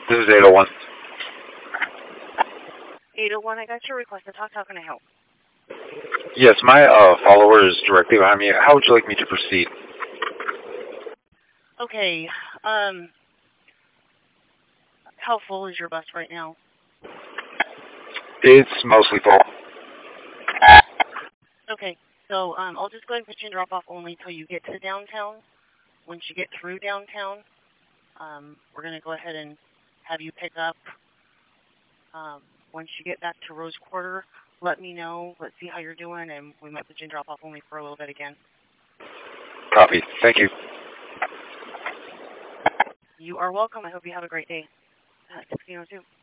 This is 801. 801, I got your request to talk. How can I help? Yes, my follower is directly behind me. How would you like me to proceed? Okay. How full is your bus right now? It's mostly full. Okay. So I'll just go ahead and put you in drop-off only until you get to downtown. Once you get through downtown, we're going to go ahead and have you pick up. Once you get back to Rose Quarter, let me know. Let's see how you're doing, and we might put you in drop-off only for a little bit again. Copy. Thank you. You are welcome. I hope you have a great day. 1602.